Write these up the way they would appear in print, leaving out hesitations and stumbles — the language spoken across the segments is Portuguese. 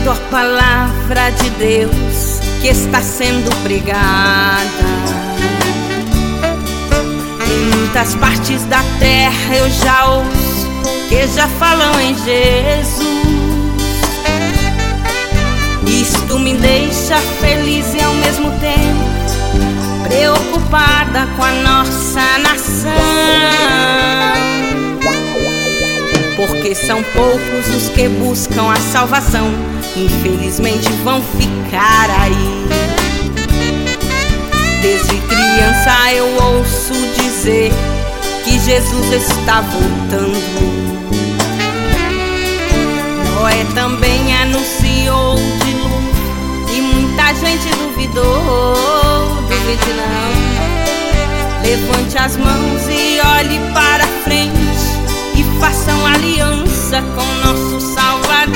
ouvindo a palavra de Deus que está sendo pregada. Em muitas partes da terra eu já ouço que já falam em Jesus. Isto me deixa feliz e ao mesmo tempo preocupada com a nossa nação, porque são poucos os que buscam a salvação, infelizmente vão ficar aí. Desde criança eu ouço dizer que Jesus está voltando. Noé também anunciou de luz e muita gente duvidou. Duvide não. Levante as mãos e olhe para frente e façam aliança com nosso Salvador.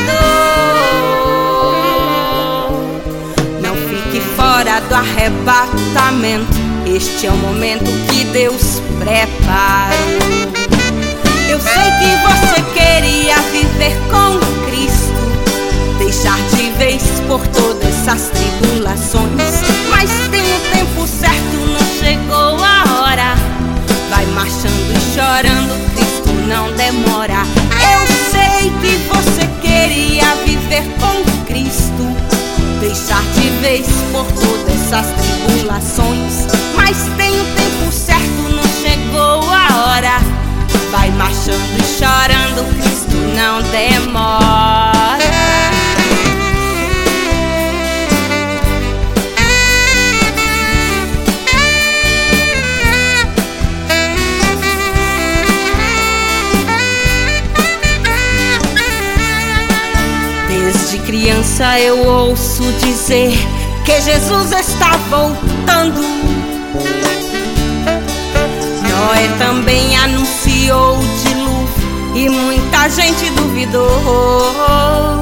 Não fique fora do arrebatamento, este é o momento que Deus preparou. Eu sei que você queria viver com Cristo, deixar de vez por todas essas tribulações, mas tem o tempo certo, não chegou a hora. Vai marchando e chorando, Cristo não demora. Eu sei que você queria viver com Cristo, deixar de vez por todas essas tribulações, mas tem o tempo certo, não chegou a hora. Vai marchando e chorando, Cristo não demora. Desde criança eu ouço dizer que Jesus está voltando. Noé também anunciou de luz e muita gente duvidou.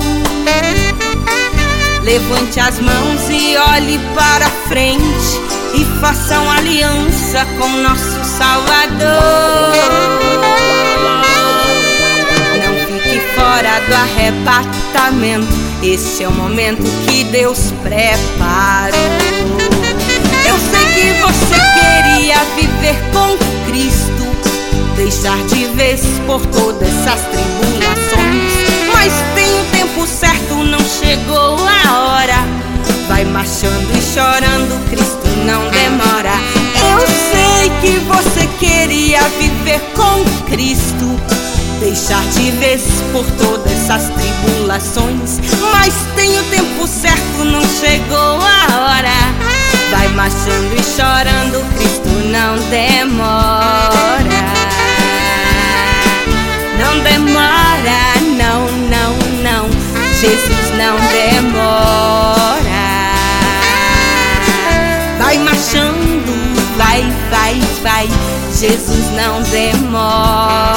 Levante as mãos e olhe para frente e façam aliança com nosso Salvador. Não fique fora do arrebatamento, esse é o momento que Deus preparou. Eu sei que você queria viver com Cristo, deixar de vez por todas essas tribulações, mas tem o tempo certo, não chegou a hora. Vai marchando e chorando, Cristo não demora. Eu sei que você queria viver com Cristo, deixar de vez por todas essas tribulações, mas tem o tempo certo, não chegou a hora. Vai marchando e chorando, Cristo não demora. Não demora, não, não, não, Jesus não demora. Vai marchando, vai, vai, vai, Jesus não demora.